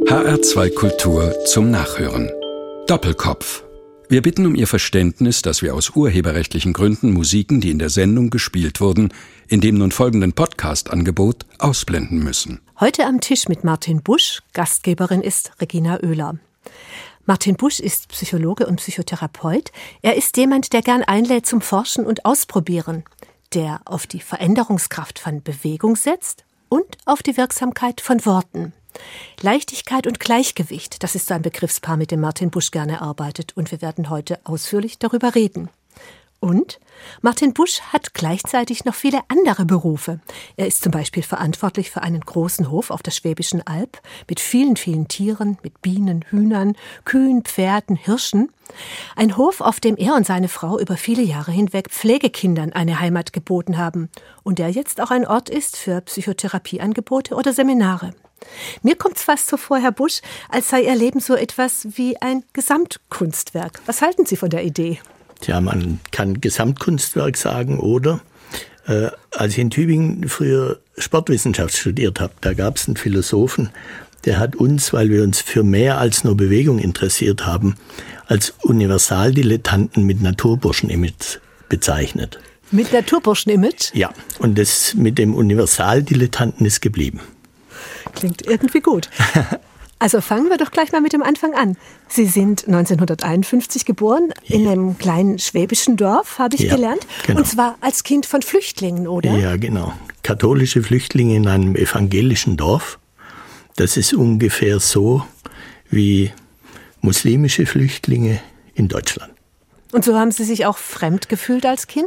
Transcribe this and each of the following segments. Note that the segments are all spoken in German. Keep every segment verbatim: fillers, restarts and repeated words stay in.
H R zwei Kultur zum Nachhören. Doppelkopf. Wir bitten um Ihr Verständnis, dass wir aus urheberrechtlichen Gründen Musiken, die in der Sendung gespielt wurden, in dem nun folgenden Podcast-Angebot ausblenden müssen. Heute am Tisch mit Martin Busch, Gastgeberin ist Regina Oehler. Martin Busch ist Psychologe und Psychotherapeut. Er ist jemand, der gern einlädt zum Forschen und Ausprobieren, der auf die Veränderungskraft von Bewegung setzt und auf die Wirksamkeit von Worten. Leichtigkeit und Gleichgewicht, das ist so ein Begriffspaar, mit dem Martin Busch gerne arbeitet, und wir werden heute ausführlich darüber reden. Und Martin Busch hat gleichzeitig noch viele andere Berufe. Er ist zum Beispiel verantwortlich für einen großen Hof auf der Schwäbischen Alb mit vielen, vielen Tieren, mit Bienen, Hühnern, Kühen, Pferden, Hirschen. Ein Hof, auf dem er und seine Frau über viele Jahre hinweg Pflegekindern eine Heimat geboten haben und der jetzt auch ein Ort ist für Psychotherapieangebote oder Seminare. Mir kommt's fast so vor, Herr Busch, als sei Ihr Leben so etwas wie ein Gesamtkunstwerk. Was halten Sie von der Idee? Ja, man kann Gesamtkunstwerk sagen, oder äh, als ich in Tübingen früher Sportwissenschaft studiert habe, da gab es einen Philosophen, der hat uns, weil wir uns für mehr als nur Bewegung interessiert haben, als Universaldilettanten mit Naturburschen-Image bezeichnet. Mit Naturburschen-Image? Ja, und das mit dem Universaldilettanten ist geblieben. Klingt irgendwie gut. Also fangen wir doch gleich mal mit dem Anfang an. Sie sind neunzehnhunderteinundfünfzig geboren, ja, in einem kleinen schwäbischen Dorf, habe ich ja, gelernt. Genau. Und zwar als Kind von Flüchtlingen, oder? Ja, genau. Katholische Flüchtlinge in einem evangelischen Dorf. Das ist ungefähr so wie muslimische Flüchtlinge in Deutschland. Und so haben Sie sich auch fremd gefühlt als Kind?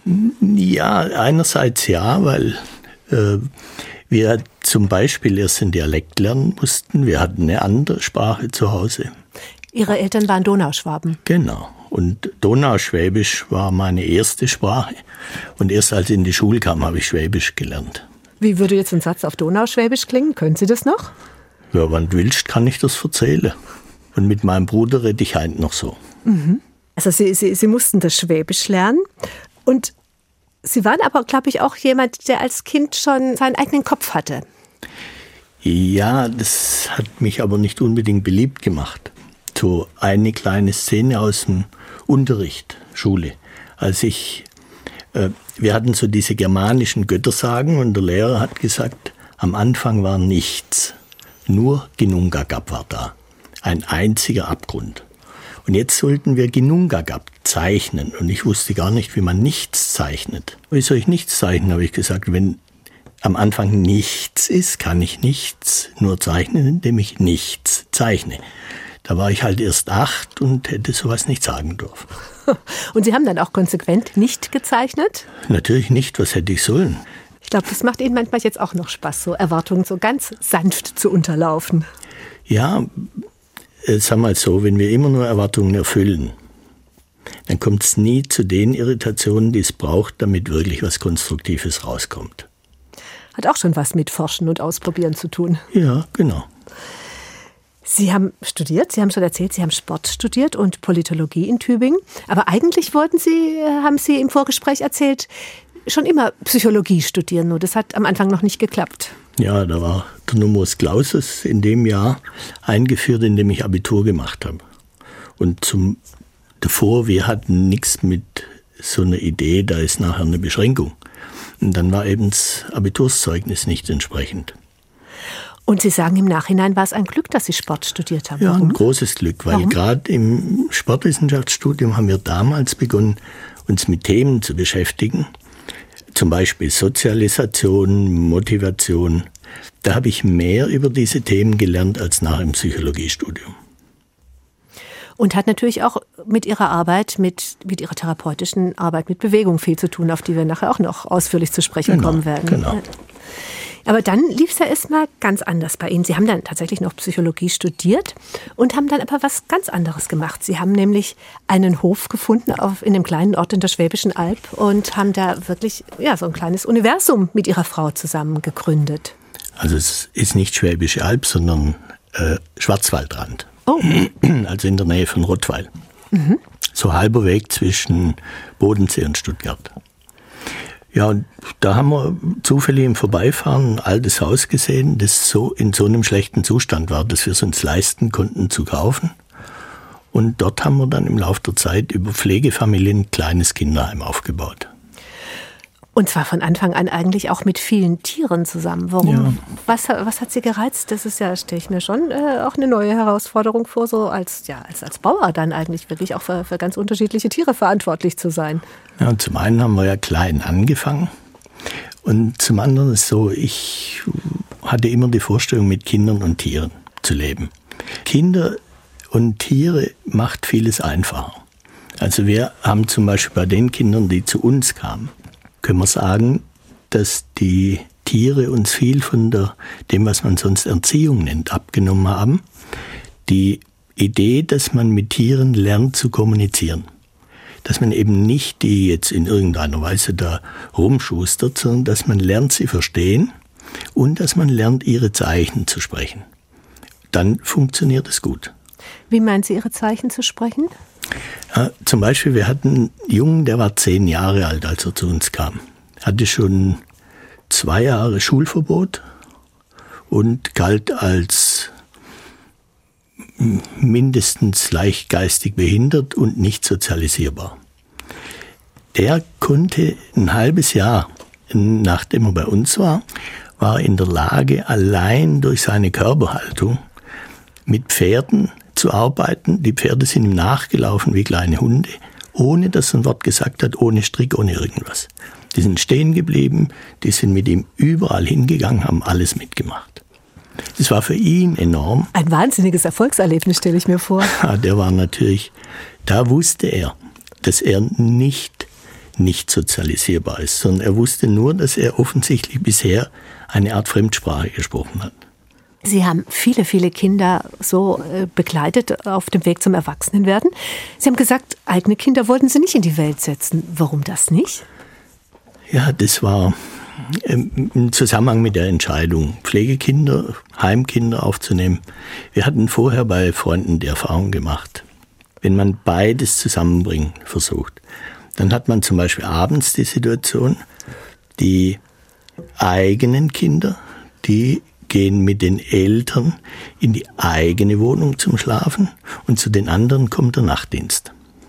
Ja, einerseits ja, weil äh, wir zum Beispiel erst den Dialekt lernen mussten. Wir hatten eine andere Sprache zu Hause. Ihre Eltern waren Donauschwaben? Genau. Und Donauschwäbisch war meine erste Sprache. Und erst als ich in die Schule kam, habe ich Schwäbisch gelernt. Wie würde jetzt ein Satz auf Donauschwäbisch klingen? Können Sie das noch? Ja, wenn du willst, kann ich das erzählen. Und mit meinem Bruder rede ich heute noch so. Mhm. Also Sie, Sie, Sie mussten das Schwäbisch lernen. Und Sie waren aber, glaube ich, auch jemand, der als Kind schon seinen eigenen Kopf hatte. Ja, das hat mich aber nicht unbedingt beliebt gemacht. So eine kleine Szene aus dem Unterricht, Schule. Als ich, äh, wir hatten so diese germanischen Göttersagen und der Lehrer hat gesagt, am Anfang war nichts. Nur Ginnungagap war da. Ein einziger Abgrund. Und jetzt sollten wir Ginnungagap zeichnen. Und ich wusste gar nicht, wie man nichts zeichnet. Wie soll ich nichts zeichnen, habe ich gesagt. Wenn am Anfang nichts ist, kann ich nichts nur zeichnen, indem ich nichts zeichne. Da war ich halt erst acht und hätte sowas nicht sagen dürfen. Und Sie haben dann auch konsequent nicht gezeichnet? Natürlich nicht. Was hätte ich sollen? Ich glaube, das macht Ihnen manchmal jetzt auch noch Spaß, so Erwartungen so ganz sanft zu unterlaufen. Ja, sag mal so, wenn wir immer nur Erwartungen erfüllen, dann kommt es nie zu den Irritationen, die es braucht, damit wirklich was Konstruktives rauskommt. Hat auch schon was mit Forschen und Ausprobieren zu tun. Ja, genau. Sie haben studiert, Sie haben schon erzählt, Sie haben Sport studiert und Politologie in Tübingen. Aber eigentlich wollten Sie, haben Sie im Vorgespräch erzählt, schon immer Psychologie studieren. Nur das hat am Anfang noch nicht geklappt. Ja, da war der Numerus Clausus in dem Jahr eingeführt, in dem ich Abitur gemacht habe. Und zum davor, wir hatten nichts mit so einer Idee, da ist nachher eine Beschränkung. Und dann war eben das Abiturszeugnis nicht entsprechend. Und Sie sagen, im Nachhinein war es ein Glück, dass Sie Sport studiert haben. Ja, Warum? Ein großes Glück, weil gerade im Sportwissenschaftsstudium haben wir damals begonnen, uns mit Themen zu beschäftigen. Zum Beispiel Sozialisation, Motivation. Da habe ich mehr über diese Themen gelernt als nach dem Psychologiestudium. Und hat natürlich auch mit Ihrer Arbeit, mit, mit Ihrer therapeutischen Arbeit mit Bewegung viel zu tun, auf die wir nachher auch noch ausführlich zu sprechen genau, kommen werden. Genau. Aber dann lief es ja erstmal ganz anders bei Ihnen. Sie haben dann tatsächlich noch Psychologie studiert und haben dann aber was ganz anderes gemacht. Sie haben nämlich einen Hof gefunden auf, in einem kleinen Ort in der Schwäbischen Alb und haben da wirklich ja, so ein kleines Universum mit Ihrer Frau zusammen gegründet. Also es ist nicht Schwäbische Alb, sondern äh, Schwarzwaldrand. Oh. Also in der Nähe von Rottweil. Mhm. So halber Weg zwischen Bodensee und Stuttgart. Ja, und da haben wir zufällig im Vorbeifahren ein altes Haus gesehen, das so in so einem schlechten Zustand war, dass wir es uns leisten konnten zu kaufen. Und dort haben wir dann im Laufe der Zeit über Pflegefamilien ein kleines Kinderheim aufgebaut. Und zwar von Anfang an eigentlich auch mit vielen Tieren zusammen. Warum? Ja. Was, was hat Sie gereizt? Das ist ja, stelle ich mir schon äh, auch eine neue Herausforderung vor, so als, ja, als, als Bauer dann eigentlich wirklich auch für, für ganz unterschiedliche Tiere verantwortlich zu sein. Ja, und zum einen haben wir ja klein angefangen und zum anderen ist so, ich hatte immer die Vorstellung, mit Kindern und Tieren zu leben. Kinder und Tiere macht vieles einfacher. Also wir haben zum Beispiel bei den Kindern, die zu uns kamen, können wir sagen, dass die Tiere uns viel von der, dem, was man sonst Erziehung nennt, abgenommen haben. Die Idee, dass man mit Tieren lernt zu kommunizieren. Dass man eben nicht die jetzt in irgendeiner Weise da rumschustert, sondern dass man lernt, sie verstehen und dass man lernt, ihre Zeichen zu sprechen. Dann funktioniert es gut. Wie meinen Sie, Ihre Zeichen zu sprechen? Ja, zum Beispiel, wir hatten einen Jungen, der war zehn Jahre alt, als er zu uns kam. Hatte schon zwei Jahre Schulverbot und galt als mindestens leicht geistig behindert und nicht sozialisierbar. Der konnte ein halbes Jahr, nachdem er bei uns war, war in der Lage, allein durch seine Körperhaltung mit Pferden zu arbeiten. Die Pferde sind ihm nachgelaufen wie kleine Hunde, ohne dass er ein Wort gesagt hat, ohne Strick, ohne irgendwas. Die sind stehen geblieben, die sind mit ihm überall hingegangen, haben alles mitgemacht. Das war für ihn enorm. Ein wahnsinniges Erfolgserlebnis, stelle ich mir vor. Ja, der war natürlich, da wusste er, dass er nicht, nicht sozialisierbar ist, sondern er wusste nur, dass er offensichtlich bisher eine Art Fremdsprache gesprochen hat. Sie haben viele, viele Kinder so äh, begleitet auf dem Weg zum Erwachsenenwerden. Sie haben gesagt, eigene Kinder wollten Sie nicht in die Welt setzen. Warum das nicht? Ja, das war ähm, im Zusammenhang mit der Entscheidung, Pflegekinder, Heimkinder aufzunehmen. Wir hatten vorher bei Freunden die Erfahrung gemacht, wenn man beides zusammenbringen versucht, dann hat man zum Beispiel abends die Situation, die eigenen Kinder, die gehen mit den Eltern in die eigene Wohnung zum Schlafen und zu den anderen kommt der Nachtdienst.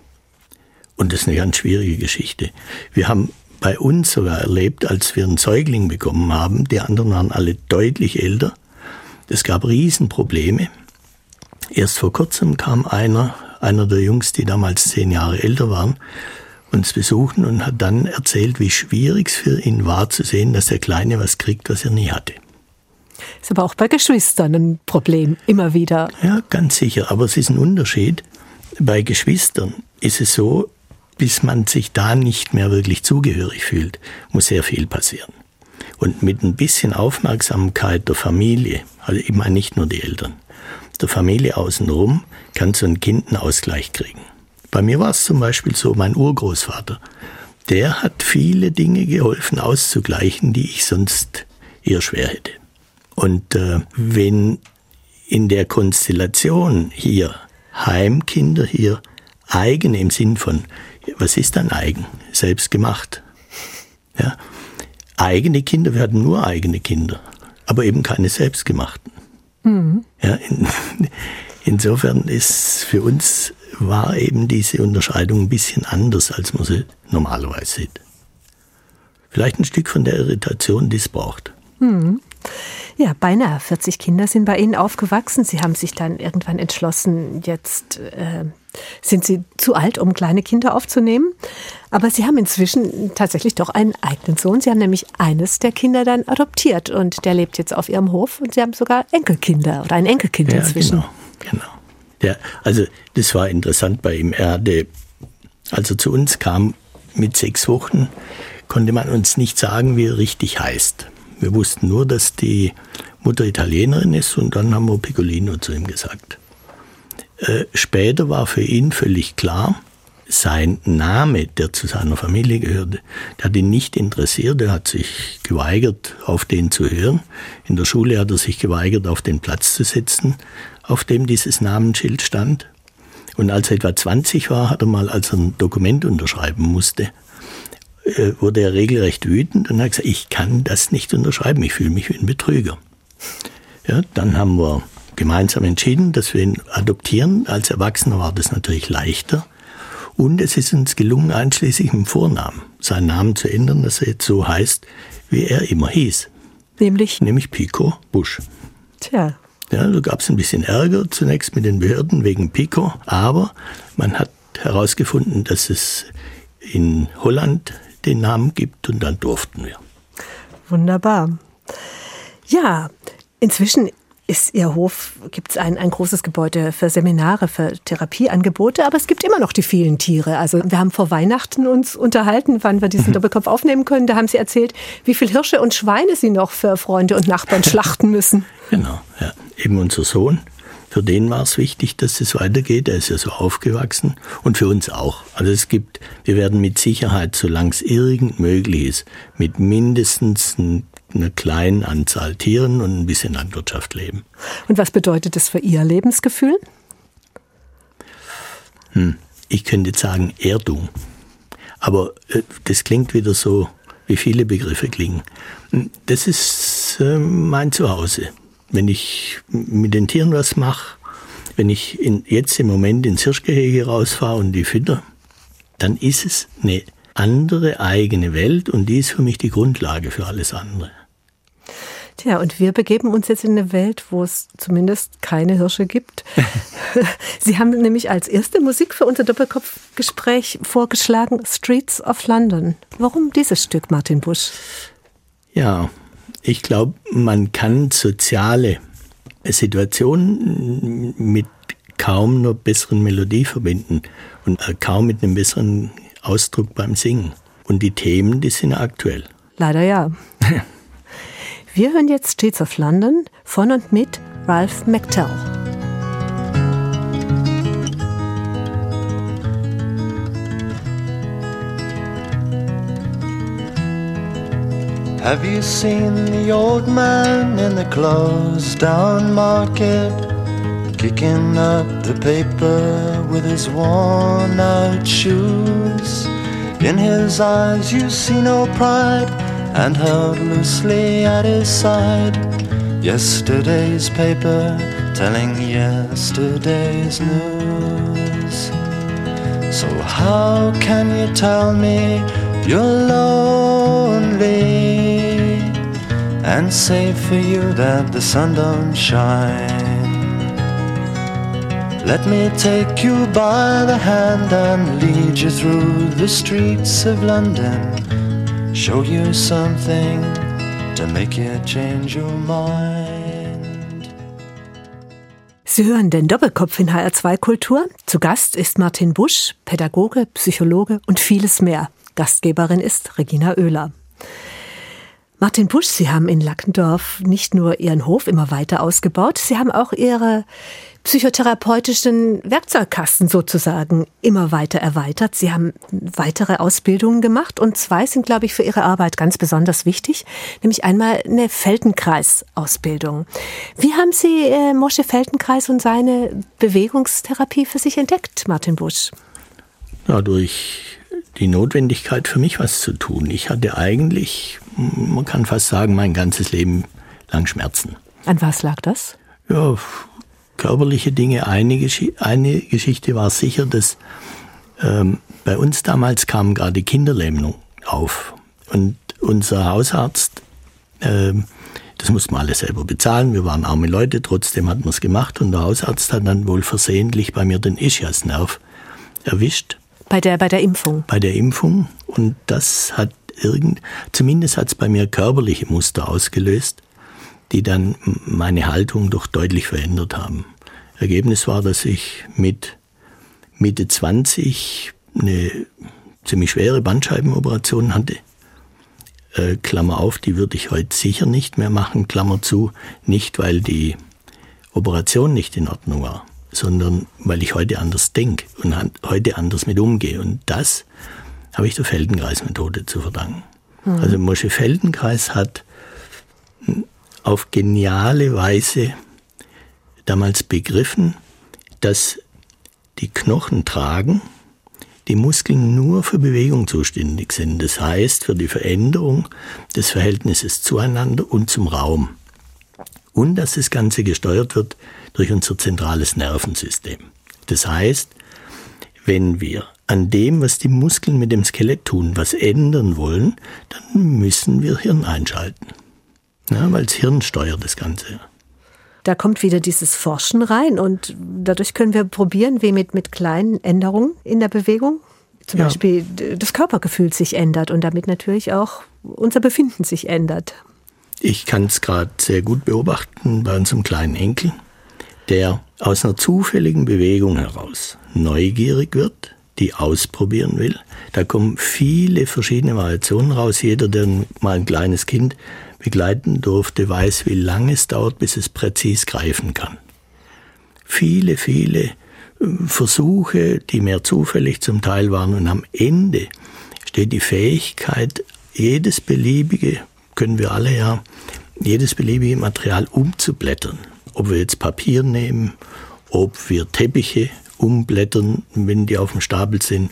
Und das ist eine ganz schwierige Geschichte. Wir haben bei uns sogar erlebt, als wir einen Säugling bekommen haben, die anderen waren alle deutlich älter. Es gab Riesenprobleme. Erst vor kurzem kam einer, einer der Jungs, die damals zehn Jahre älter waren, uns besuchen und hat dann erzählt, wie schwierig es für ihn war zu sehen, dass der Kleine was kriegt, was er nie hatte. Ist aber auch bei Geschwistern ein Problem, immer wieder. Ja, ganz sicher. Aber es ist ein Unterschied. Bei Geschwistern ist es so, bis man sich da nicht mehr wirklich zugehörig fühlt, muss sehr viel passieren. Und mit ein bisschen Aufmerksamkeit der Familie, also ich meine nicht nur die Eltern, der Familie außenrum, kann so ein Kind einen Ausgleich kriegen. Bei mir war es zum Beispiel so, mein Urgroßvater, der hat viele Dinge geholfen auszugleichen, die ich sonst eher schwer hätte. Und äh, wenn in der Konstellation hier Heimkinder, hier eigene im Sinn von, was ist dann eigen? Selbst gemacht. Ja. Eigene Kinder, wir hatten nur eigene Kinder, aber eben keine selbstgemachten. Mhm. Ja, in, insofern ist für uns, war eben diese Unterscheidung ein bisschen anders, als man sie normalerweise sieht. Vielleicht ein Stück von der Irritation, die es braucht. Mhm. Ja, beinahe vierzig Kinder sind bei Ihnen aufgewachsen. Sie haben sich dann irgendwann entschlossen, jetzt äh, sind Sie zu alt, um kleine Kinder aufzunehmen. Aber Sie haben inzwischen tatsächlich doch einen eigenen Sohn. Sie haben nämlich eines der Kinder dann adoptiert und der lebt jetzt auf Ihrem Hof und Sie haben sogar Enkelkinder oder ein Enkelkind ja, inzwischen. Genau, genau. Der, also das war interessant bei ihm. Er hatte, als er zu uns kam mit sechs Wochen, konnte man uns nicht sagen, wie er richtig heißt. Wir wussten nur, dass die Mutter Italienerin ist und dann haben wir Piccolino zu ihm gesagt. Äh, später war für ihn völlig klar, sein Name, der zu seiner Familie gehörte, der hat ihn nicht interessiert, er hat sich geweigert, auf den zu hören. In der Schule hat er sich geweigert, auf den Platz zu setzen, auf dem dieses Namensschild stand. Und als er etwa zwanzig war, hat er mal, als er ein Dokument unterschreiben musste, äh, wurde er regelrecht wütend und hat gesagt, ich kann das nicht unterschreiben, ich fühle mich wie ein Betrüger. Ja, dann haben wir gemeinsam entschieden, dass wir ihn adoptieren. Als Erwachsener war das natürlich leichter. Und es ist uns gelungen, einschließlich im Vornamen, seinen Namen zu ändern, dass er jetzt so heißt, wie er immer hieß. Nämlich? Nämlich Pico Busch. Tja. Ja, da gab es ein bisschen Ärger zunächst mit den Behörden wegen Pico, aber man hat herausgefunden, dass es in Holland den Namen gibt und dann durften wir. Wunderbar. Ja, inzwischen ist Ihr Hof, gibt es ein, ein großes Gebäude für Seminare, für Therapieangebote, aber es gibt immer noch die vielen Tiere. Also wir haben vor Weihnachten uns unterhalten, wann wir diesen Doppelkopf aufnehmen können. Da haben Sie erzählt, wie viele Hirsche und Schweine Sie noch für Freunde und Nachbarn schlachten müssen. Genau, ja. Eben unser Sohn, für den war es wichtig, dass es weitergeht. Er ist ja so aufgewachsen und für uns auch. Also es gibt, wir werden mit Sicherheit, solange es irgend möglich ist, mit mindestens ein einer kleinen Anzahl Tieren und ein bisschen Landwirtschaft leben. Und was bedeutet das für Ihr Lebensgefühl? Hm, ich könnte jetzt sagen Erdung. Aber äh, das klingt wieder so, wie viele Begriffe klingen. Das ist äh, mein Zuhause. Wenn ich mit den Tieren was mache, wenn ich in, jetzt im Moment ins Hirschgehege rausfahre und die fütter, dann ist es eine andere eigene Welt und die ist für mich die Grundlage für alles andere. Tja, und wir begeben uns jetzt in eine Welt, wo es zumindest keine Hirsche gibt. Sie haben nämlich als erste Musik für unser Doppelkopfgespräch vorgeschlagen, Streets of London. Warum dieses Stück, Martin Busch? Ja, ich glaube, man kann soziale Situationen mit kaum einer besseren Melodie verbinden und kaum mit einem besseren Ausdruck beim Singen. Und die Themen, die sind aktuell. Leider ja. Wir hören jetzt Streets of London von und mit Ralph McTell. Have you seen the old man in the closed down market, kicking up the paper with his worn out shoes? In his eyes you see no pride, and held loosely at his side yesterday's paper telling yesterday's news. So how can you tell me you're lonely and say for you that the sun don't shine? Let me take you by the hand and lead you through the streets of London, show you something to make you change your mind. Sie hören den Doppelkopf in H R zwei Kultur. Zu Gast ist Martin Busch, Pädagoge, Psychologe und vieles mehr. Gastgeberin ist Regina Oehler. Martin Busch, Sie haben in Lackendorf nicht nur Ihren Hof immer weiter ausgebaut, Sie haben auch Ihre psychotherapeutischen Werkzeugkasten sozusagen immer weiter erweitert. Sie haben weitere Ausbildungen gemacht und zwei sind, glaube ich, für Ihre Arbeit ganz besonders wichtig, nämlich einmal eine Feldenkreis-Ausbildung. Wie haben Sie äh, Moshe Feldenkreis und seine Bewegungstherapie für sich entdeckt, Martin Busch? Ja, durch die Notwendigkeit für mich was zu tun. Ich hatte eigentlich, man kann fast sagen, mein ganzes Leben lang Schmerzen. An was lag das? Ja, körperliche Dinge. Eine, Gesch- eine Geschichte war sicher, dass ähm, bei uns damals kam gerade Kinderlähmung auf. Und unser Hausarzt, ähm, das mussten wir alle selber bezahlen, wir waren arme Leute, trotzdem hatten wir es gemacht. Und der Hausarzt hat dann wohl versehentlich bei mir den Ischiasnerv erwischt. Bei der, bei der Impfung? Bei der Impfung. Und das hat irgend, zumindest hat es bei mir körperliche Muster ausgelöst, die dann meine Haltung doch deutlich verändert haben. Ergebnis war, dass ich mit Mitte zwanzig eine ziemlich schwere Bandscheibenoperation hatte. Äh, Klammer auf, die würde ich heute sicher nicht mehr machen, Klammer zu, nicht weil die Operation nicht in Ordnung war, sondern weil ich heute anders denke und heute anders mit umgehe. Und das habe ich der Feldenkreis-Methode zu verdanken. Mhm. Also Moshe Feldenkreis hat auf geniale Weise damals begriffen, dass die Knochen tragen die Muskeln nur für Bewegung zuständig sind. Das heißt, für die Veränderung des Verhältnisses zueinander und zum Raum. Und dass das Ganze gesteuert wird durch unser zentrales Nervensystem. Das heißt, wenn wir an dem, was die Muskeln mit dem Skelett tun, was ändern wollen, dann müssen wir Hirn einschalten. Ja, weil das Hirn steuert das Ganze. Da kommt wieder dieses Forschen rein und dadurch können wir probieren, wie mit, mit kleinen Änderungen in der Bewegung zum ja. Beispiel das Körpergefühl sich ändert und damit natürlich auch unser Befinden sich ändert. Ich kann es gerade sehr gut beobachten bei unserem kleinen Enkel, der aus einer zufälligen Bewegung heraus neugierig wird, die ausprobieren will. Da kommen viele verschiedene Variationen raus. Jeder, der mal ein kleines Kind begleiten durfte, weiß, wie lange es dauert, bis es präzis greifen kann. Viele, viele Versuche, die mehr zufällig zum Teil waren. Und am Ende steht die Fähigkeit, jedes beliebige, können wir alle ja, jedes beliebige Material umzublättern. Ob wir jetzt Papier nehmen, ob wir Teppiche umblättern, wenn die auf dem Stapel sind.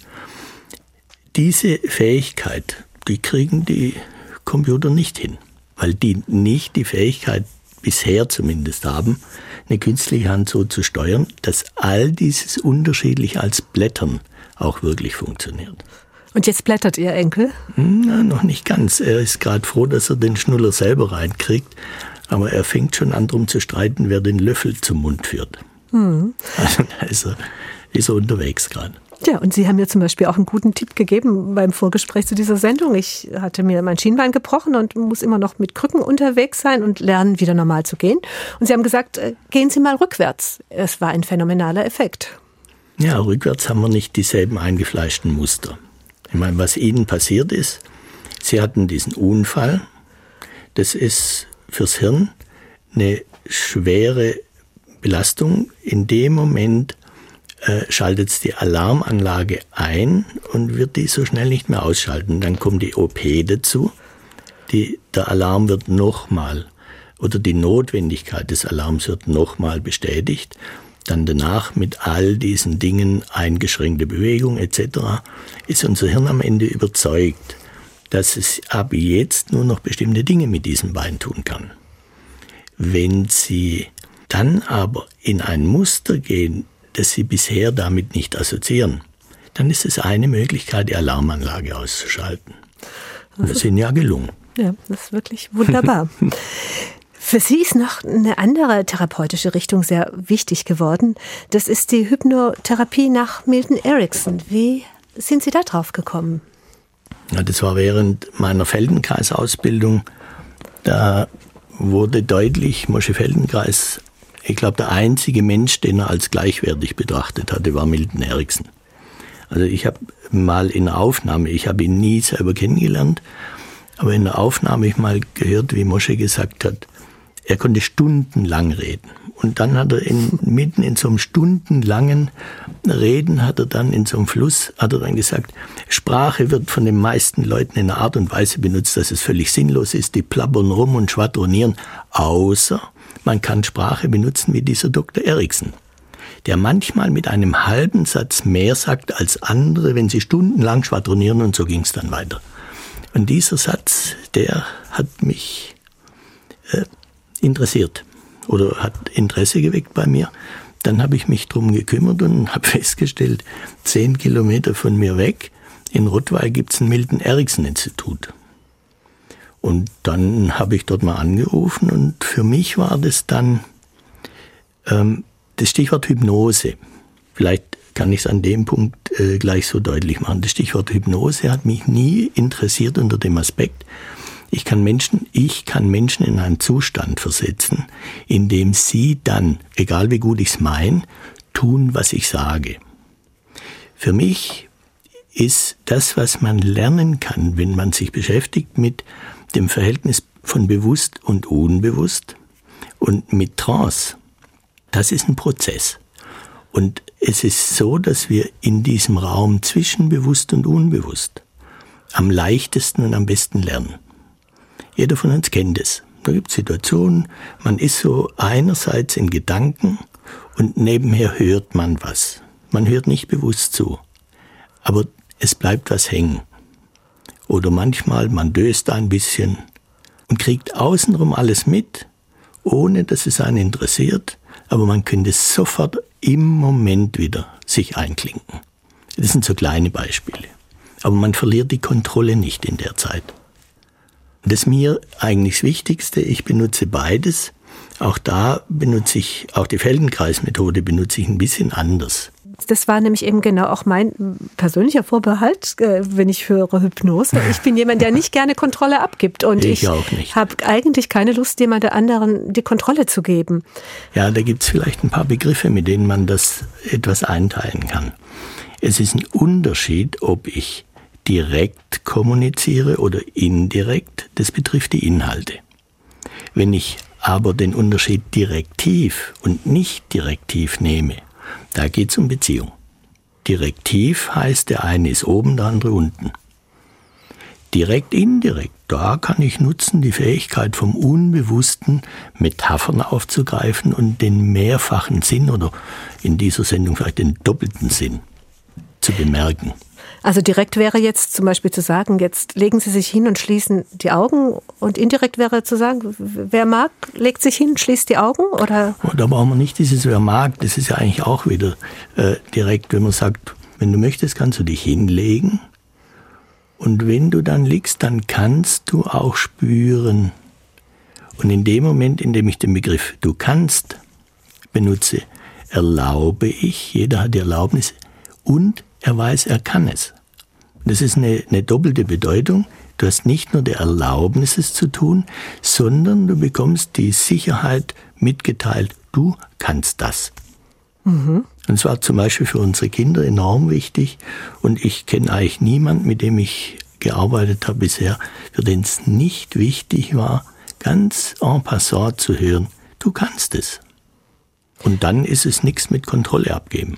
Diese Fähigkeit, die kriegen die Computer nicht hin, weil die nicht die Fähigkeit, bisher zumindest haben, eine künstliche Hand so zu steuern, dass all dieses unterschiedlich als Blättern auch wirklich funktioniert. Und jetzt blättert Ihr Enkel? Na, noch nicht ganz. Er ist gerade froh, dass er den Schnuller selber reinkriegt. Aber er fängt schon an, darum zu streiten, wer den Löffel zum Mund führt. Hm. Also da ist er, ist er unterwegs gerade. Ja, und Sie haben mir zum Beispiel auch einen guten Tipp gegeben beim Vorgespräch zu dieser Sendung. Ich hatte mir mein Schienbein gebrochen und muss immer noch mit Krücken unterwegs sein und lernen, wieder normal zu gehen. Und Sie haben gesagt, gehen Sie mal rückwärts. Es war ein phänomenaler Effekt. Ja, rückwärts haben wir nicht dieselben eingefleischten Muster. Ich meine, was Ihnen passiert ist, Sie hatten diesen Unfall. Das ist fürs Hirn eine schwere Belastung. In dem Moment äh, schaltet es die Alarmanlage ein und wird die so schnell nicht mehr ausschalten. Dann kommt die O P dazu. Die, der Alarm wird nochmal, oder die Notwendigkeit des Alarms wird nochmal bestätigt. Dann danach mit all diesen Dingen, eingeschränkte Bewegung et cetera, ist unser Hirn am Ende überzeugt, dass es ab jetzt nur noch bestimmte Dinge mit diesem Bein tun kann. Wenn Sie dann aber in ein Muster gehen, das Sie bisher damit nicht assoziieren, dann ist es eine Möglichkeit, die Alarmanlage auszuschalten. Und das ist Ihnen ja gelungen. Ja, das ist wirklich wunderbar. Für Sie ist noch eine andere therapeutische Richtung sehr wichtig geworden. Das ist die Hypnotherapie nach Milton Erickson. Wie sind Sie da drauf gekommen? Ja, das war während meiner Feldenkreisausbildung. Da wurde deutlich, Moshe Feldenkreis, ich glaube, der einzige Mensch, den er als gleichwertig betrachtet hatte, war Milton Erickson. Also ich habe mal in der Aufnahme, ich habe ihn nie selber kennengelernt, aber in der Aufnahme habe ich mal gehört, wie Moshe gesagt hat, er konnte stundenlang reden. Und dann hat er in, mitten in so einem stundenlangen Reden, hat er dann in so einem Fluss, hat er dann gesagt, Sprache wird von den meisten Leuten in einer Art und Weise benutzt, dass es völlig sinnlos ist. Die plappern rum und schwadronieren. Außer man kann Sprache benutzen wie dieser Doktor Erickson, der manchmal mit einem halben Satz mehr sagt als andere, wenn sie stundenlang schwadronieren, und so ging es dann weiter. Und dieser Satz, der hat mich äh, interessiert oder hat Interesse geweckt bei mir. Dann habe ich mich drum gekümmert und habe festgestellt, zehn Kilometer von mir weg, in Rottweil gibt es ein Milton Erickson Institut. Und dann habe ich dort mal angerufen und für mich war das dann ähm, das Stichwort Hypnose. Vielleicht kann ich es an dem Punkt äh, gleich so deutlich machen. Das Stichwort Hypnose hat mich nie interessiert unter dem Aspekt, Ich kann Menschen, ich kann Menschen in einen Zustand versetzen, in dem sie dann, egal wie gut ich es meine, tun, was ich sage. Für mich ist das, was man lernen kann, wenn man sich beschäftigt mit dem Verhältnis von bewusst und unbewusst und mit Trance, das ist ein Prozess. Und es ist so, dass wir in diesem Raum zwischen bewusst und unbewusst am leichtesten und am besten lernen. Jeder von uns kennt es. Da gibt es Situationen, man ist so einerseits in Gedanken und nebenher hört man was. Man hört nicht bewusst zu. aber es bleibt was hängen. Oder manchmal, man döst ein bisschen und kriegt außenrum alles mit, ohne dass es einen interessiert, aber man könnte sofort im Moment wieder sich einklinken. Das sind so kleine Beispiele. Aber man verliert die Kontrolle nicht in der Zeit. Das ist mir eigentlich das Wichtigste. Ich benutze beides. Auch da benutze ich, auch die Feldenkreismethode benutze ich ein bisschen anders. Das war nämlich eben genau auch mein persönlicher Vorbehalt, wenn ich höre Hypnose. Ich bin jemand, der nicht gerne Kontrolle abgibt. Und ich, ich habe eigentlich keine Lust, jemand anderen die Kontrolle zu geben. Ja, da gibt es vielleicht ein paar Begriffe, mit denen man das etwas einteilen kann. Es ist ein Unterschied, ob ich direkt kommuniziere oder indirekt. Das betrifft die Inhalte. Wenn ich aber den Unterschied direktiv und nicht direktiv nehme, da geht es um Beziehung. Direktiv heißt, der eine ist oben, der andere unten. Direkt, indirekt, da kann ich nutzen, die Fähigkeit vom Unbewussten Metaphern aufzugreifen und den mehrfachen Sinn oder in dieser Sendung vielleicht den doppelten Sinn zu bemerken. Also direkt wäre jetzt zum Beispiel zu sagen, jetzt legen Sie sich hin und schließen die Augen, und indirekt wäre zu sagen, wer mag, legt sich hin, schließt die Augen, oder? Da brauchen wir nicht dieses wer mag, das ist ja eigentlich auch wieder äh, direkt, wenn man sagt, wenn du möchtest, kannst du dich hinlegen, und wenn du dann liegst, dann kannst du auch spüren. Und in dem Moment, in dem ich den Begriff du kannst benutze, erlaube ich, jeder hat die Erlaubnis, und er weiß, er kann es. Das ist eine, eine doppelte Bedeutung. Du hast nicht nur die Erlaubnis, es zu tun, sondern du bekommst die Sicherheit mitgeteilt, du kannst das. Mhm. Und zwar zum Beispiel für unsere Kinder enorm wichtig. Und ich kenne eigentlich niemanden, mit dem ich gearbeitet habe bisher, für den es nicht wichtig war, ganz en passant zu hören, du kannst es. Und dann ist es nichts mit Kontrolle abgeben.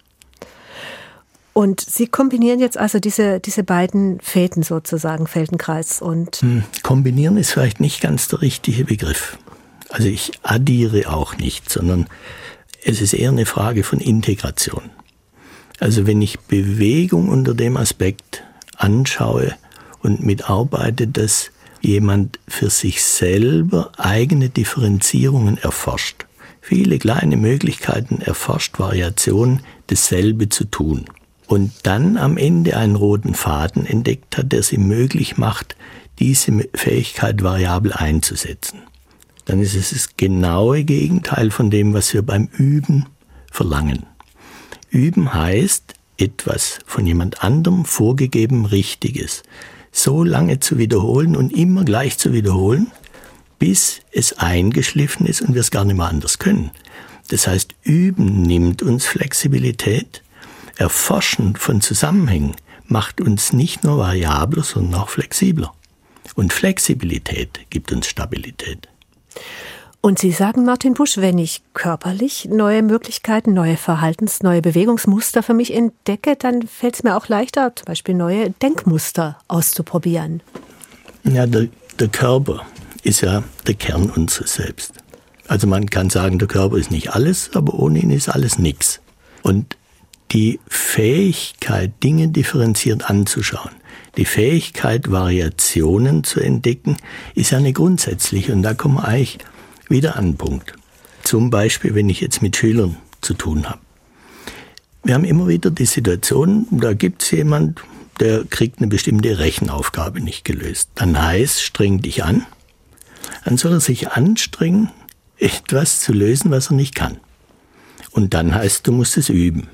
Und Sie kombinieren jetzt also diese, diese beiden Fäden sozusagen, Feldenkreis und... Hm, kombinieren ist vielleicht nicht ganz der richtige Begriff. Also ich addiere auch nicht, sondern es ist eher eine Frage von Integration. Also wenn ich Bewegung unter dem Aspekt anschaue und mitarbeite, dass jemand für sich selber eigene Differenzierungen erforscht, viele kleine Möglichkeiten erforscht, Variationen, dasselbe zu tun. Und dann am Ende einen roten Faden entdeckt hat, der es ihm möglich macht, diese Fähigkeit variabel einzusetzen. Dann ist es das genaue Gegenteil von dem, was wir beim Üben verlangen. Üben heißt, etwas von jemand anderem vorgegeben Richtiges so lange zu wiederholen und immer gleich zu wiederholen, bis es eingeschliffen ist und wir es gar nicht mehr anders können. Das heißt, Üben nimmt uns Flexibilität. Erforschen von Zusammenhängen macht uns nicht nur variabler, sondern auch flexibler. Und Flexibilität gibt uns Stabilität. Und Sie sagen, Martin Busch, wenn ich körperlich neue Möglichkeiten, neue Verhaltens-, neue Bewegungsmuster für mich entdecke, dann fällt es mir auch leichter, zum Beispiel neue Denkmuster auszuprobieren. Ja, der, der Körper ist ja der Kern unseres Selbst. Also man kann sagen, der Körper ist nicht alles, aber ohne ihn ist alles nichts. Und die Fähigkeit, Dinge differenziert anzuschauen, die Fähigkeit, Variationen zu entdecken, ist ja eine grundsätzliche. Und da kommen wir eigentlich wieder an den Punkt. Zum Beispiel, wenn ich jetzt mit Schülern zu tun habe. Wir haben immer wieder die Situation, da gibt es jemand, der kriegt eine bestimmte Rechenaufgabe nicht gelöst. Dann heißt, streng dich an. Dann soll er sich anstrengen, etwas zu lösen, was er nicht kann. Und dann heißt, du musst es üben.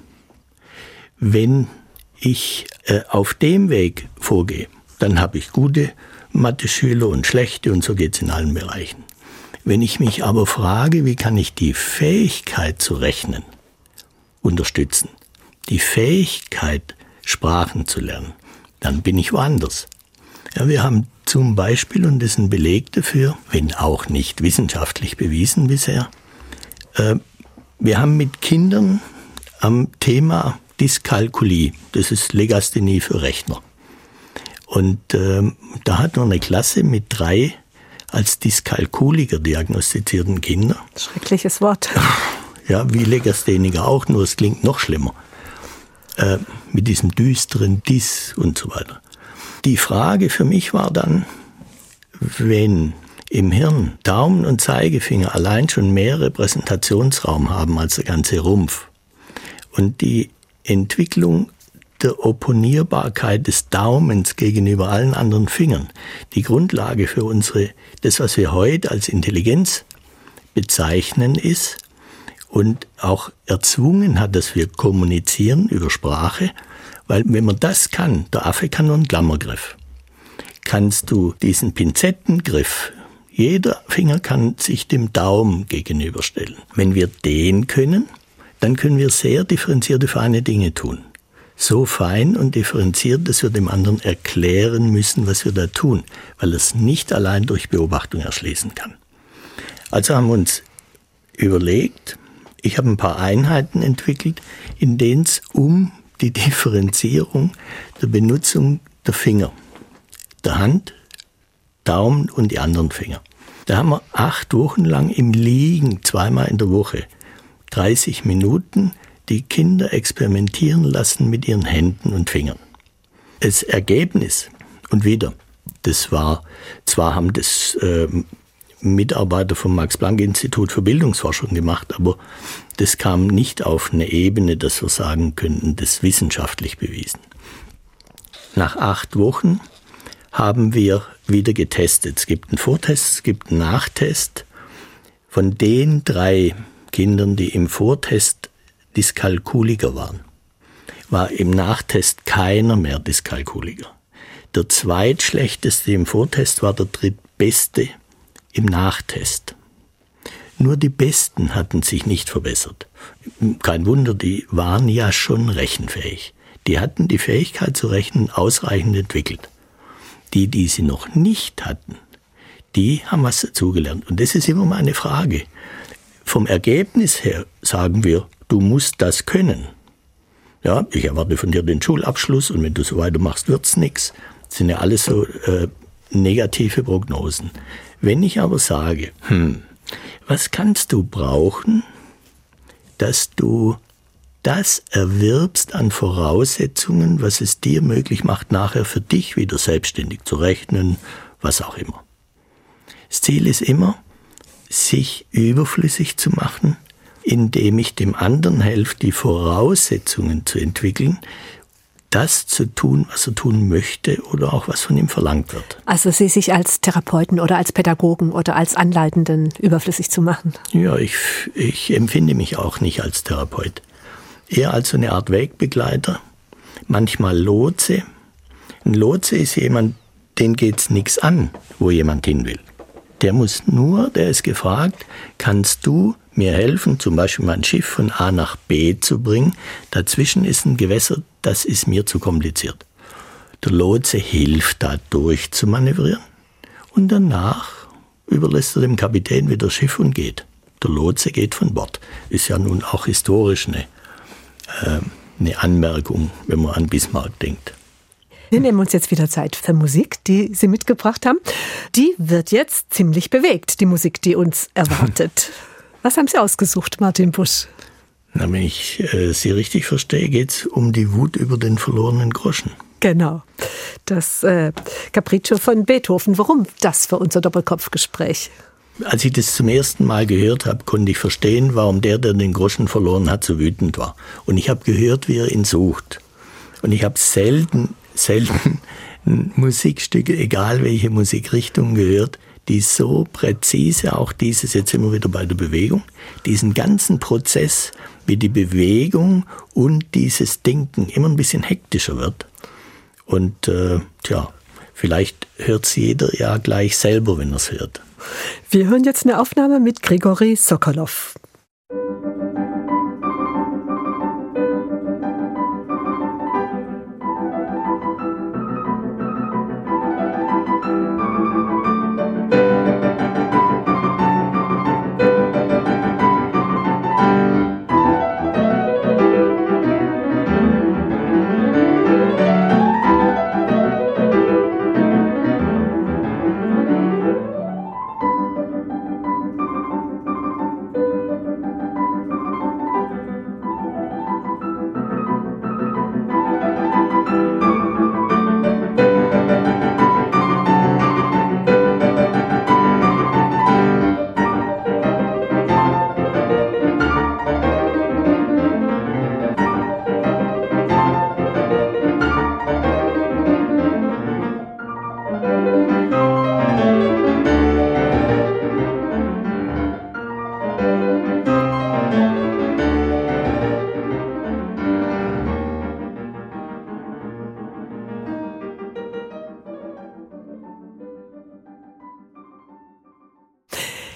Wenn ich äh, auf dem Weg vorgehe, dann habe ich gute Mathe-Schüler und schlechte und so geht es in allen Bereichen. Wenn ich mich aber frage, wie kann ich die Fähigkeit zu rechnen unterstützen, die Fähigkeit, Sprachen zu lernen, dann bin ich woanders. Ja, wir haben zum Beispiel, und das ist ein Beleg dafür, wenn auch nicht wissenschaftlich bewiesen bisher, äh, wir haben mit Kindern am Thema Dyskalkulie, das ist Legasthenie für Rechner. Und äh, da hat man eine Klasse mit drei als Dyskalkuliker diagnostizierten Kindern. Schreckliches Wort. Ja, wie Legastheniker auch, nur es klingt noch schlimmer. äh, mit diesem düsteren Dis und so weiter. Die Frage für mich war dann, wenn im Hirn Daumen und Zeigefinger allein schon mehr Repräsentationsraum haben als der ganze Rumpf und die Entwicklung der Opponierbarkeit des Daumens gegenüber allen anderen Fingern die Grundlage für unsere, das, was wir heute als Intelligenz bezeichnen, ist und auch erzwungen hat, dass wir kommunizieren über Sprache, weil wenn man das kann, der Affe kann nur einen Klammergriff, kannst du diesen Pinzettengriff, jeder Finger kann sich dem Daumen gegenüberstellen. Wenn wir den können, dann können wir sehr differenzierte, feine Dinge tun. So fein und differenziert, dass wir dem anderen erklären müssen, was wir da tun, weil er es nicht allein durch Beobachtung erschließen kann. Also haben wir uns überlegt, ich habe ein paar Einheiten entwickelt, in denen es um die Differenzierung der Benutzung der Finger, der Hand, Daumen und die anderen Finger. Da haben wir acht Wochen lang im Liegen, zweimal in der Woche, dreißig Minuten, die Kinder experimentieren lassen mit ihren Händen und Fingern. Das Ergebnis, und wieder, das war, zwar haben das äh, Mitarbeiter vom Max-Planck-Institut für Bildungsforschung gemacht, aber das kam nicht auf eine Ebene, dass wir sagen könnten, das wissenschaftlich bewiesen. Nach acht Wochen haben wir wieder getestet. Es gibt einen Vortest, es gibt einen Nachtest. Von den drei Kindern, die im Vortest Dyskalkuliker waren, war im Nachtest keiner mehr Dyskalkuliker. Der zweitschlechteste im Vortest war der drittbeste im Nachtest. Nur die Besten hatten sich nicht verbessert. Kein Wunder, die waren ja schon rechenfähig. Die hatten die Fähigkeit zu rechnen ausreichend entwickelt. Die, die sie noch nicht hatten, die haben was dazugelernt. Und das ist immer mal eine Frage. Vom Ergebnis her sagen wir, du musst das können. Ja, ich erwarte von dir den Schulabschluss und wenn du so weitermachst, wird's nix. Das sind ja alles so äh, negative Prognosen. Wenn ich aber sage, hm, was kannst du brauchen, dass du das erwirbst an Voraussetzungen, was es dir möglich macht, nachher für dich wieder selbstständig zu rechnen, was auch immer. Das Ziel ist immer, sich überflüssig zu machen, indem ich dem anderen helfe, die Voraussetzungen zu entwickeln, das zu tun, was er tun möchte oder auch was von ihm verlangt wird. Also Sie sich als Therapeuten oder als Pädagogen oder als Anleitenden überflüssig zu machen? Ja, ich, ich empfinde mich auch nicht als Therapeut. Eher als so eine Art Wegbegleiter, manchmal Lotse. Ein Lotse ist jemand, den geht's nichts an, wo jemand hin will. Der muss nur, der ist gefragt, kannst du mir helfen, zum Beispiel mein Schiff von A nach B zu bringen? Dazwischen ist ein Gewässer, das ist mir zu kompliziert. Der Lotse hilft, da durch zu manövrieren und danach überlässt er dem Kapitän wieder das Schiff und geht. Der Lotse geht von Bord. Ist ja nun auch historisch eine, äh, eine Anmerkung, wenn man an Bismarck denkt. Wir nehmen uns jetzt wieder Zeit für Musik, die Sie mitgebracht haben. Die wird jetzt ziemlich bewegt, die Musik, die uns erwartet. Was haben Sie ausgesucht, Martin Busch? Na, wenn ich äh, Sie richtig verstehe, geht es um die Wut über den verlorenen Groschen. Genau, das äh, Capriccio von Beethoven. Warum das für unser Doppelkopfgespräch? Als ich das zum ersten Mal gehört habe, konnte ich verstehen, warum der, der den Groschen verloren hat, so wütend war. Und ich habe gehört, wie er ihn sucht. Und ich habe selten, selten Musikstücke, egal welche Musikrichtung, gehört, die so präzise, auch dieses, jetzt sind wir wieder bei der Bewegung, diesen ganzen Prozess, wie die Bewegung und dieses Denken immer ein bisschen hektischer wird. Und äh, tja, vielleicht hört es jeder ja gleich selber, wenn er es hört. Wir hören jetzt eine Aufnahme mit Grigori Sokolow.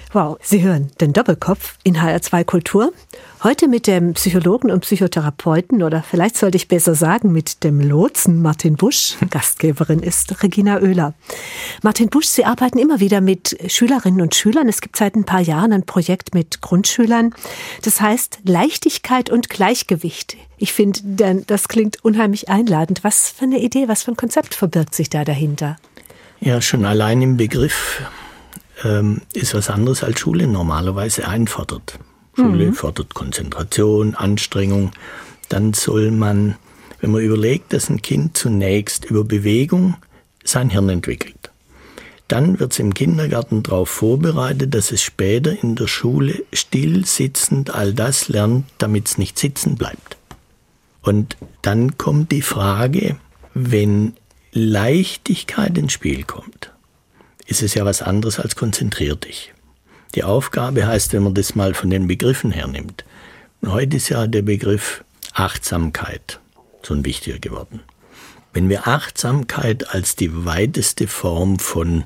Wow, Sie hören den Doppelkopf in H R zwei Kultur. Heute mit dem Psychologen und Psychotherapeuten, oder vielleicht sollte ich besser sagen, mit dem Lotsen Martin Busch. Gastgeberin ist Regina Oehler. Martin Busch, Sie arbeiten immer wieder mit Schülerinnen und Schülern. Es gibt seit ein paar Jahren ein Projekt mit Grundschülern. Das heißt Leichtigkeit und Gleichgewicht. Ich finde, das klingt unheimlich einladend. Was für eine Idee, was für ein Konzept verbirgt sich da dahinter? Ja, schon allein im Begriff ähm, ist was anderes als Schule normalerweise einfordert. Schule mhm. fordert Konzentration, Anstrengung. Dann soll man, wenn man überlegt, dass ein Kind zunächst über Bewegung sein Hirn entwickelt, dann wird es im Kindergarten darauf vorbereitet, dass es später in der Schule still sitzend all das lernt, damit es nicht sitzen bleibt. Und dann kommt die Frage, wenn Leichtigkeit ins Spiel kommt, ist es ja was anderes als konzentrier dich. Die Aufgabe heißt, wenn man das mal von den Begriffen her nimmt, heute ist ja der Begriff Achtsamkeit so ein wichtiger geworden. Wenn wir Achtsamkeit als die weiteste Form von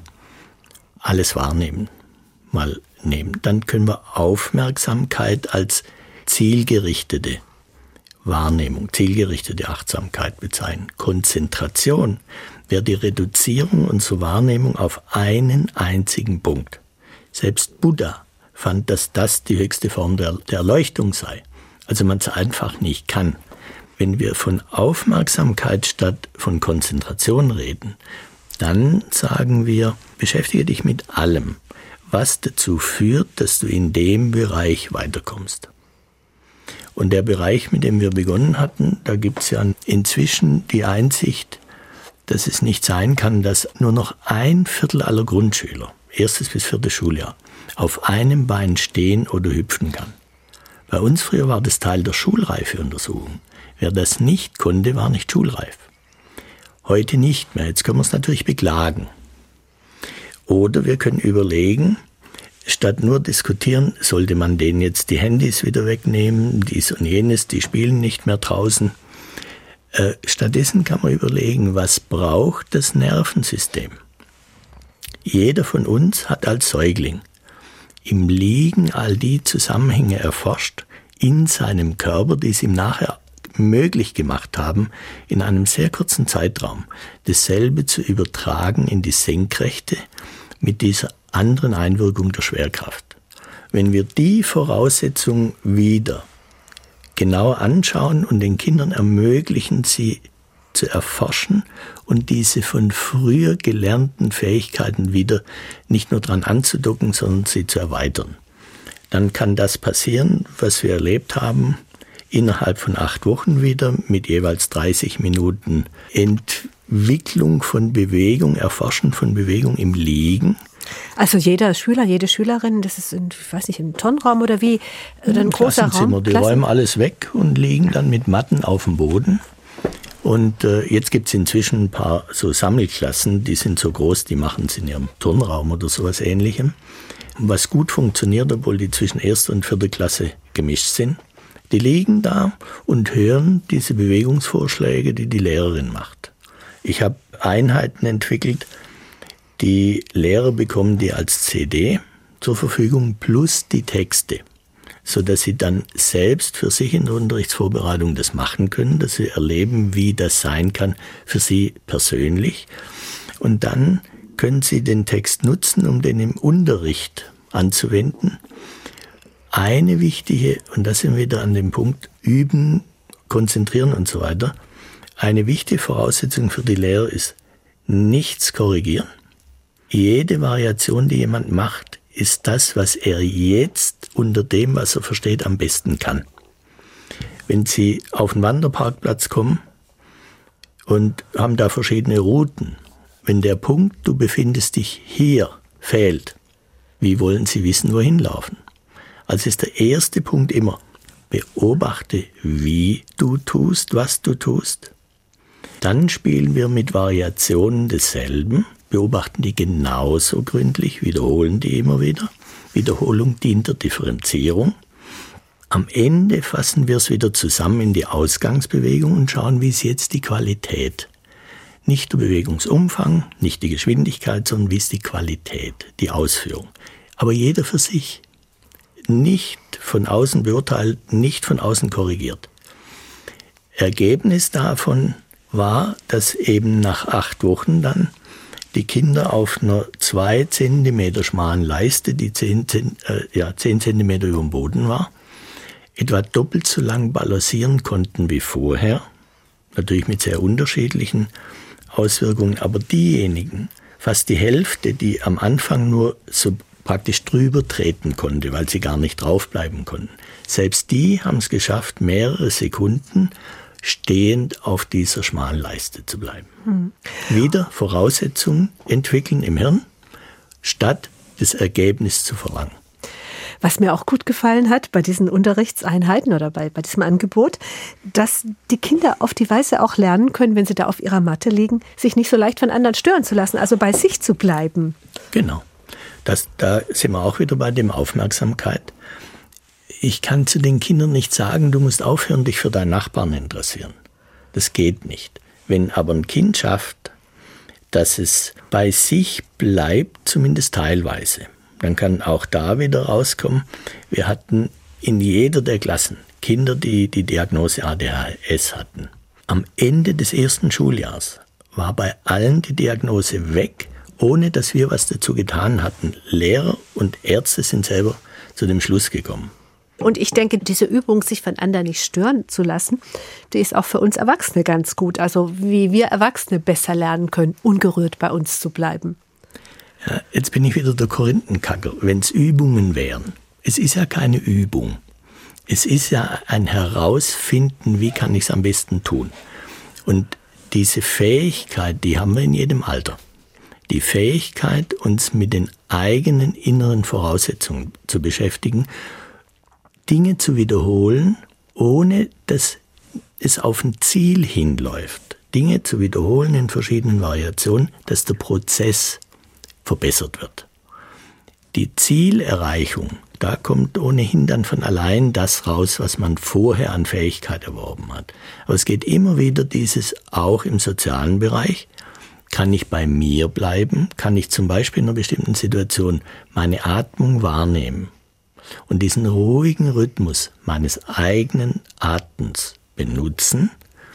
alles wahrnehmen, mal nehmen, dann können wir Aufmerksamkeit als zielgerichtete Wahrnehmung, zielgerichtete Achtsamkeit bezeichnen. Konzentration wäre die Reduzierung unserer Wahrnehmung auf einen einzigen Punkt. Selbst Buddha fand, dass das die höchste Form der, der Erleuchtung sei. Also man es einfach nicht kann. Wenn wir von Aufmerksamkeit statt von Konzentration reden, dann sagen wir, beschäftige dich mit allem, was dazu führt, dass du in dem Bereich weiterkommst. Und der Bereich, mit dem wir begonnen hatten, da gibt es ja inzwischen die Einsicht, dass es nicht sein kann, dass nur noch ein Viertel aller Grundschüler, erstes bis viertes Schuljahr, auf einem Bein stehen oder hüpfen kann. Bei uns früher war das Teil der Schulreifeuntersuchung. Wer das nicht konnte, war nicht schulreif. Heute nicht mehr. Jetzt können wir es natürlich beklagen. Oder wir können überlegen, statt nur diskutieren, sollte man denen jetzt die Handys wieder wegnehmen, dies und jenes, die spielen nicht mehr draußen. Äh, stattdessen kann man überlegen, was braucht das Nervensystem? Jeder von uns hat als Säugling im Liegen all die Zusammenhänge erforscht in seinem Körper, die es ihm nachher möglich gemacht haben, in einem sehr kurzen Zeitraum dasselbe zu übertragen in die Senkrechte mit dieser anderen Einwirkung der Schwerkraft. Wenn wir die Voraussetzung wieder genauer anschauen und den Kindern ermöglichen, sie zu erforschen und diese von früher gelernten Fähigkeiten wieder nicht nur dran anzudocken, sondern sie zu erweitern, dann kann das passieren, was wir erlebt haben, innerhalb von acht Wochen wieder mit jeweils dreißig Minuten Entwicklung von Bewegung, Erforschen von Bewegung im Liegen. Also jeder Schüler, jede Schülerin, das ist, ein, ich weiß nicht, ein Tonnenraum oder wie, oder ein großer Raum? Die Klassen- räumen alles weg und liegen dann mit Matten auf dem Boden. Und äh, jetzt gibt es inzwischen ein paar so Sammelklassen, die sind so groß, die machen es in ihrem Turnraum oder sowas Ähnlichem. Was gut funktioniert, obwohl die zwischen erster und vierter Klasse gemischt sind. Die liegen da und hören diese Bewegungsvorschläge, die die Lehrerin macht. Ich habe Einheiten entwickelt, die Lehrer bekommen die als C D zur Verfügung plus die Texte, sodass sie dann selbst für sich in der Unterrichtsvorbereitung das machen können, dass sie erleben, wie das sein kann für sie persönlich. Und dann können sie den Text nutzen, um den im Unterricht anzuwenden. Eine wichtige, und da sind wir wieder an dem Punkt, üben, konzentrieren und so weiter, eine wichtige Voraussetzung für die Lehrer ist, nichts korrigieren. Jede Variation, die jemand macht, ist das, was er jetzt unter dem, was er versteht, am besten kann. Wenn Sie auf den Wanderparkplatz kommen und haben da verschiedene Routen, wenn der Punkt, du befindest dich hier, fehlt, wie wollen Sie wissen, wohin laufen? Also ist der erste Punkt immer, beobachte, wie du tust, was du tust. Dann spielen wir mit Variationen desselben, beobachten die genauso gründlich, wiederholen die immer wieder. Wiederholung dient der Differenzierung. Am Ende fassen wir es wieder zusammen in die Ausgangsbewegung und schauen, wie ist jetzt die Qualität. Nicht der Bewegungsumfang, nicht die Geschwindigkeit, sondern wie ist die Qualität, die Ausführung. aber jeder für sich. Nicht von außen beurteilt, nicht von außen korrigiert. Ergebnis davon war, dass eben nach acht Wochen dann die Kinder auf einer zwei Zentimeter schmalen Leiste, die zehn, äh, ja, zehn Zentimeter über dem Boden war, etwa doppelt so lang balancieren konnten wie vorher. Natürlich mit sehr unterschiedlichen Auswirkungen, aber diejenigen, fast die Hälfte, die am Anfang nur so praktisch drüber treten konnte, weil sie gar nicht draufbleiben konnten. Selbst die haben es geschafft, mehrere Sekunden stehend auf dieser schmalen Leiste zu bleiben. Hm. Wieder Voraussetzungen entwickeln im Hirn, statt das Ergebnis zu verlangen. Was mir auch gut gefallen hat bei diesen Unterrichtseinheiten oder bei, bei diesem Angebot, dass die Kinder auf die Weise auch lernen können, wenn sie da auf ihrer Matte liegen, sich nicht so leicht von anderen stören zu lassen, also bei sich zu bleiben. Genau. Das, da sind wir auch wieder bei dem Aufmerksamkeit. Ich kann zu den Kindern nicht sagen, du musst aufhören, dich für deinen Nachbarn interessieren. Das geht nicht. Wenn aber ein Kind schafft, dass es bei sich bleibt, zumindest teilweise, dann kann auch da wieder rauskommen, wir hatten in jeder der Klassen Kinder, die die Diagnose A D H S hatten. Am Ende des ersten Schuljahres war bei allen die Diagnose weg, ohne dass wir was dazu getan hatten. Lehrer und Ärzte sind selber zu dem Schluss gekommen. Und ich denke, diese Übung, sich von anderen nicht stören zu lassen, die ist auch für uns Erwachsene ganz gut. Also wie wir Erwachsene besser lernen können, ungerührt bei uns zu bleiben. Ja, jetzt bin ich wieder der Korinthenkacker. Wenn es Übungen wären, es ist ja keine Übung. Es ist ja ein Herausfinden, wie kann ich es am besten tun. Und diese Fähigkeit, die haben wir in jedem Alter. Die Fähigkeit, uns mit den eigenen inneren Voraussetzungen zu beschäftigen, Dinge zu wiederholen, ohne dass es auf ein Ziel hinläuft. Dinge zu wiederholen in verschiedenen Variationen, dass der Prozess verbessert wird. Die Zielerreichung, da kommt ohnehin dann von allein das raus, was man vorher an Fähigkeit erworben hat. Aber es geht immer wieder dieses, auch im sozialen Bereich, kann ich bei mir bleiben, kann ich zum Beispiel in einer bestimmten Situation meine Atmung wahrnehmen und diesen ruhigen Rhythmus meines eigenen Atems benutzen,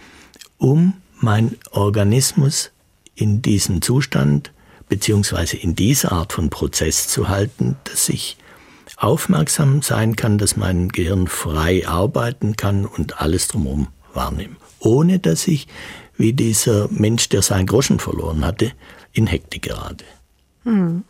um meinen Organismus in diesem Zustand beziehungsweise in dieser Art von Prozess zu halten, dass ich aufmerksam sein kann, dass mein Gehirn frei arbeiten kann und alles drumherum wahrnehmen. Ohne dass ich, wie dieser Mensch, der seinen Groschen verloren hatte, in Hektik gerate. Hm.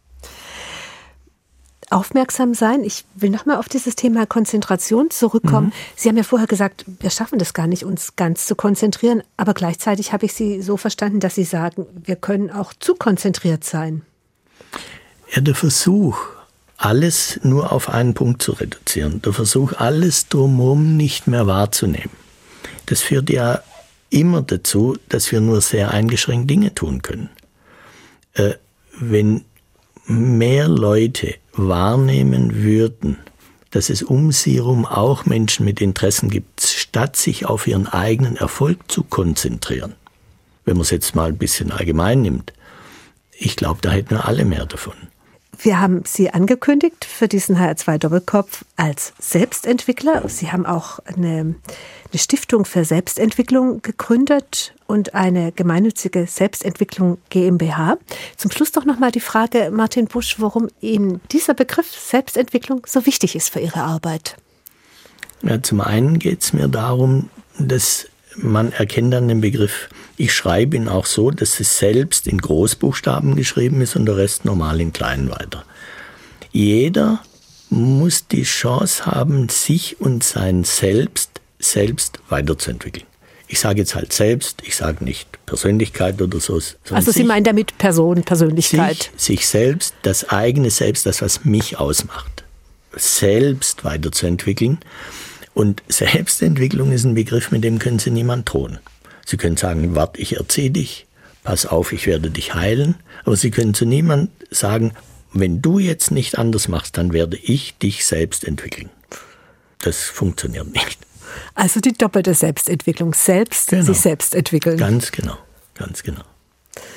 Aufmerksam sein. Ich will nochmal auf dieses Thema Konzentration zurückkommen. Mhm. Sie haben ja vorher gesagt, wir schaffen das gar nicht, uns ganz zu konzentrieren. Aber gleichzeitig habe ich Sie so verstanden, dass Sie sagen, wir können auch zu konzentriert sein. Ja, der Versuch, alles nur auf einen Punkt zu reduzieren, der Versuch, alles drumherum nicht mehr wahrzunehmen, das führt ja immer dazu, dass wir nur sehr eingeschränkt Dinge tun können. Äh, wenn mehr Leute wahrnehmen würden, dass es um sie herum auch Menschen mit Interessen gibt, statt sich auf ihren eigenen Erfolg zu konzentrieren. Wenn man es jetzt mal ein bisschen allgemein nimmt, ich glaube, da hätten wir alle mehr davon. Wir haben Sie angekündigt für diesen H R zwei Doppelkopf als Selbstentwickler. Sie haben auch eine, eine Stiftung für Selbstentwicklung gegründet und eine gemeinnützige Selbstentwicklung GmbH. Zum Schluss doch nochmal die Frage, Martin Busch, warum Ihnen dieser Begriff Selbstentwicklung so wichtig ist für Ihre Arbeit. Ja, zum einen geht es mir darum, dass man erkennt an dem Begriff, ich schreibe ihn auch so, dass es selbst in Großbuchstaben geschrieben ist und der Rest normal in klein weiter. Jeder muss die Chance haben, sich und sein Selbst selbst weiterzuentwickeln. Ich sage jetzt halt selbst, ich sage nicht Persönlichkeit oder so. Also Sie meinen damit Person, Persönlichkeit? Sich, sich selbst, das eigene Selbst, das, was mich ausmacht, selbst weiterzuentwickeln. Und Selbstentwicklung ist ein Begriff, mit dem können Sie niemand drohen. Sie können sagen, warte, ich erziehe dich, pass auf, ich werde dich heilen. Aber Sie können zu niemandem sagen, wenn du jetzt nicht anders machst, dann werde ich dich selbst entwickeln. Das funktioniert nicht. Also die doppelte Selbstentwicklung, selbst genau. sich selbst entwickeln. Ganz genau, ganz genau.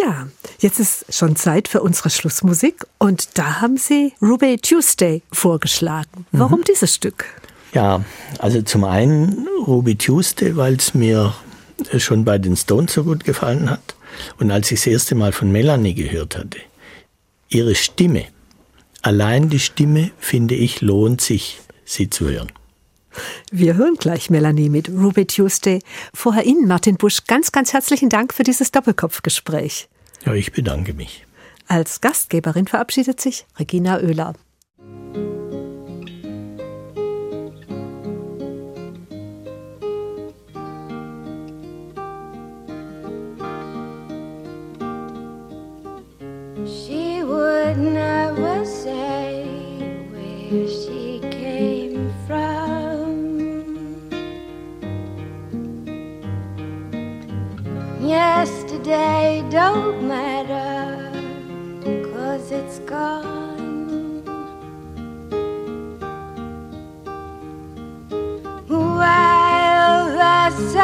Ja, jetzt ist schon Zeit für unsere Schlussmusik und da haben Sie Ruby Tuesday vorgeschlagen. Warum mhm. dieses Stück? Ja, also zum einen Ruby Tuesday, weil es mir schon bei den Stones so gut gefallen hat und als ich das erste Mal von Melanie gehört hatte, ihre Stimme, allein die Stimme, finde ich, lohnt sich, sie zu hören. Wir hören gleich Melanie mit Ruby Tuesday. Vorher Ihnen, Martin Busch, ganz, ganz herzlichen Dank für dieses Doppelkopfgespräch. Ja, ich bedanke mich. Als Gastgeberin verabschiedet sich Regina Oehler. She would never say where she came from. Yesterday don't matter, 'cause it's gone. While the sun